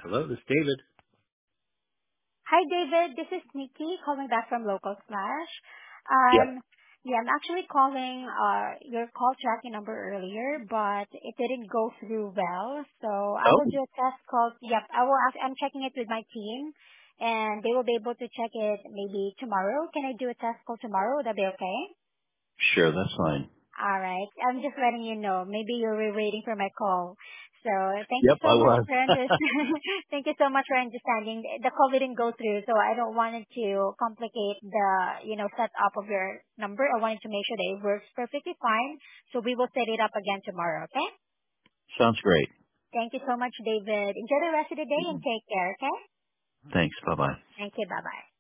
Hello, this is David. Hi, David. This is Nikki calling back from Local Flash. Yep. I'm actually calling your call tracking number earlier, but it didn't go through well. So I Oh, will do a test call. Yep, I'm checking it with my team, and they will be able to check it maybe tomorrow. Can I do a test call tomorrow? Would that be okay? sure, that's fine. All right. I'm just letting you know. Maybe you were waiting for my call. So thank you Yep, I so much was. for thank you so much for understanding. The call didn't go through, so I don't want it to complicate the setup of your number. I wanted to make sure that it works perfectly fine. So we will set it up again tomorrow. Okay? Sounds great. Thank you so much, David. Enjoy the rest of the day and take care. Okay? Thanks. Bye bye. Thank you. Bye bye.